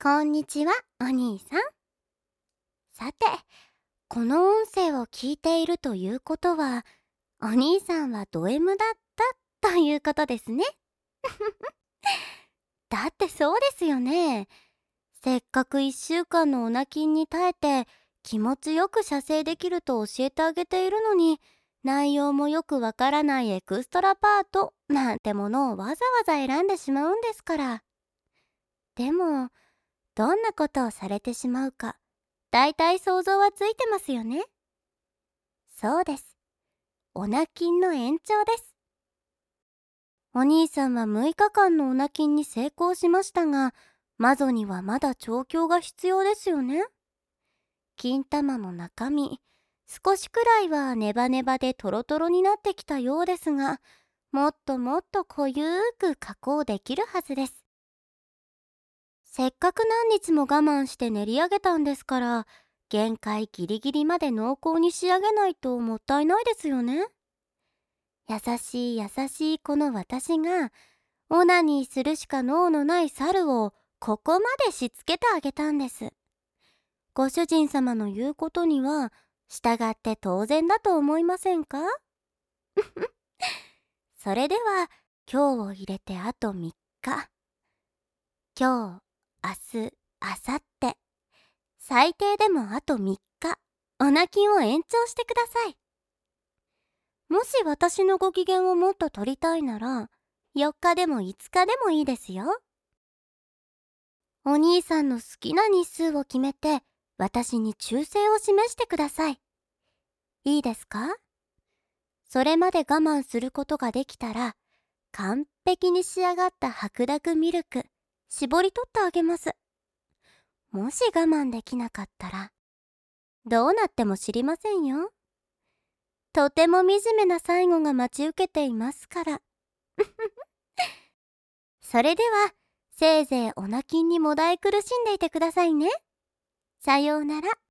こんにちは、お兄さん。さて、この音声を聞いているということは、お兄さんはド M だったということですね。だってそうですよね。せっかく1週間のオナキンに耐えて、気持ちよく射精できると教えてあげているのに、内容もよくわからないエクストラパートなんてものをわざわざ選んでしまうんですから。でも、どんなことをされてしまうか、だいたい想像はついてますよね。そうです。オナキンの延長です。お兄さんは6日間のオナキンに成功しましたが、マゾにはまだ調教が必要ですよね。金玉の中身、少しくらいはネバネバでトロトロになってきたようですが、もっともっと濃ゆく加工できるはずです。せっかく何日も我慢して練り上げたんですから、限界ギリギリまで濃厚に仕上げないともったいないですよね。優しい優しいこの私が、オナニーするしか能のない猿をここまでしつけてあげたんです。ご主人様の言うことには従って当然だと思いませんか？それでは今日を入れてあと3日。今日、明日、明後日。最低でもあと3日、オナキンを延長してください。もし私のご機嫌をもっと取りたいなら、4日でも5日でもいいですよ。お兄さんの好きな日数を決めて、私に忠誠を示してください。いいですか？それまで我慢することができたら、完璧に仕上がった白濁ミルク、絞り取ってあげます。もし我慢できなかったら、どうなっても知りませんよ。とても惨めな最後が待ち受けていますから。それでは、せいぜいオナキンにもだい苦しんでいてくださいね。さようなら。